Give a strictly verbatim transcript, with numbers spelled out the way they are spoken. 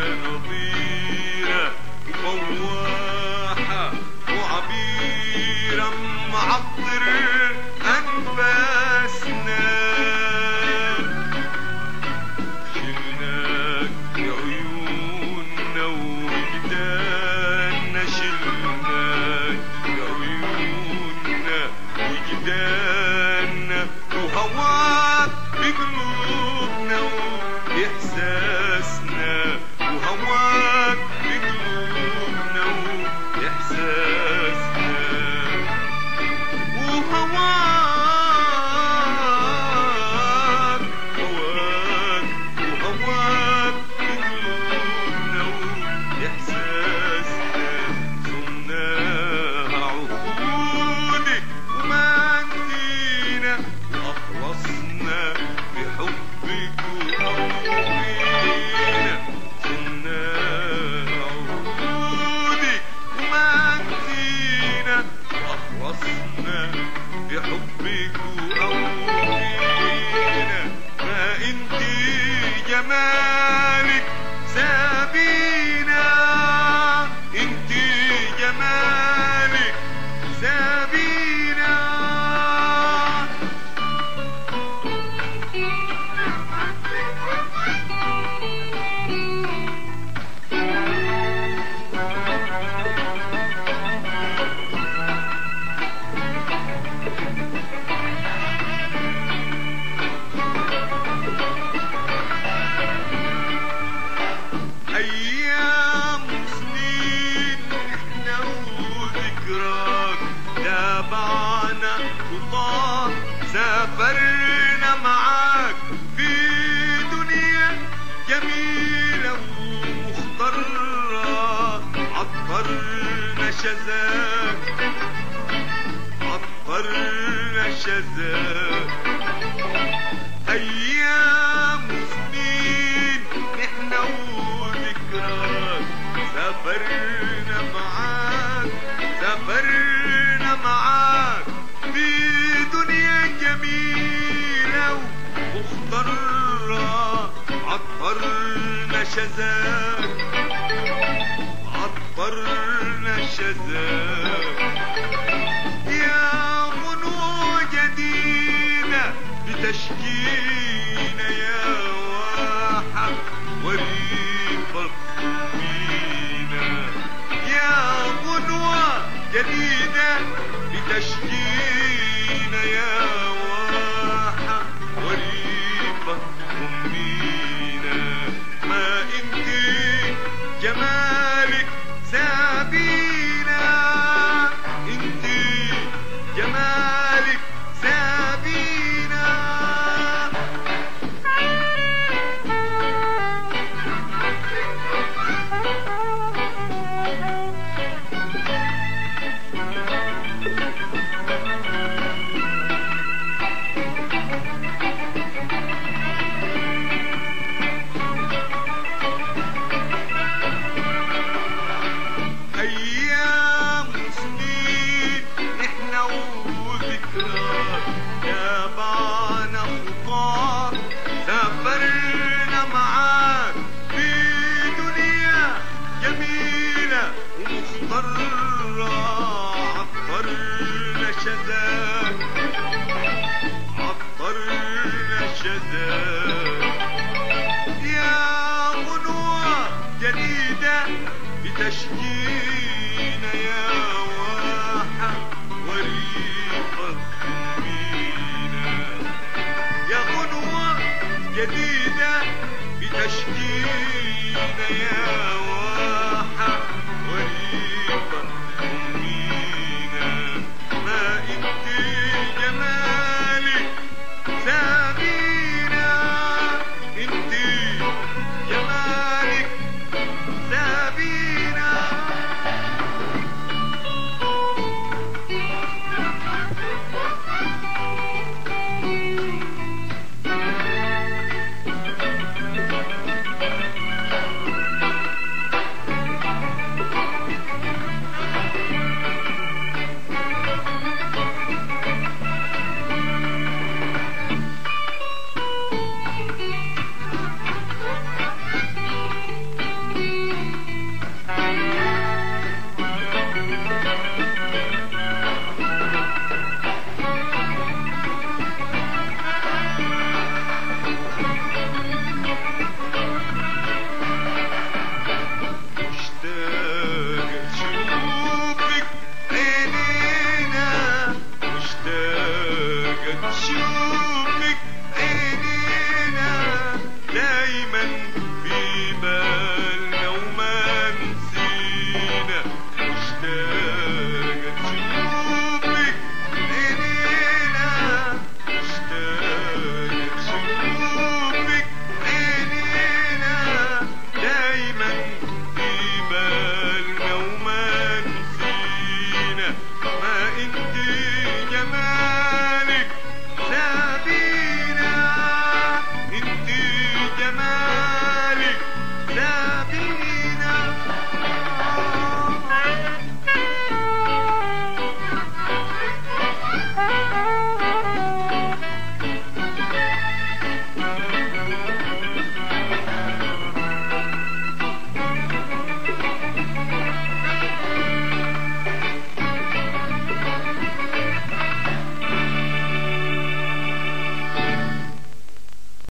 نظيرة وفواحة وعبيرة معطر أنفاسنا. شلناك يا عيوننا وجداننا، شلناك يا عيوننا وجداننا، وهواك بقلوبنا وإحساسنا، وهواك بقلوبنا وإحساسنا، وهواك هواك وهواك بقلوبنا وإحساسنا. صناها عهودك وما نسينا، وأخلصنا بحبك وقوينا. صناها عهودك وما نسينا، وأخلصنا بحبك وقوينا. ما انتي جمالك سابينا، انتي جمالك سابينا. أيام وسنين إحنا وذكراك، تابعنا خطاك، سافرنا معاك في دنيا جميلة ومخضرة. عطرنا شذاك، عطرنا شذاك. أيام وسنين إحنا وذكراك، سافرنا معاك، سافرنا معاك في دنيا جميلة ومخضرة. عطرنا شذاك، عطرنا شذاك. يا غنوة جديدة بتشكينا، يا واحة وريفك فينا. يا غنوة جديدة بتشكينا، يا واحة وريفك فينا. ما انتي جمالك سابينا، انتي جمالك سابينا. أيام وسنين إحنا وذكراك، تابعنا خطاك، سافرنا معاك في دنيا جميلة ومخضرة. عطرنا شذاك، عطرنا شذاك. يا غنوة جديدة بتشكينا، يا واحة وريفك فينا. يا غنوة جديدة بتشكينا، يا واحة وريفك فينا. ما انتي جمالك سابينا، انتي جمالك سابينا.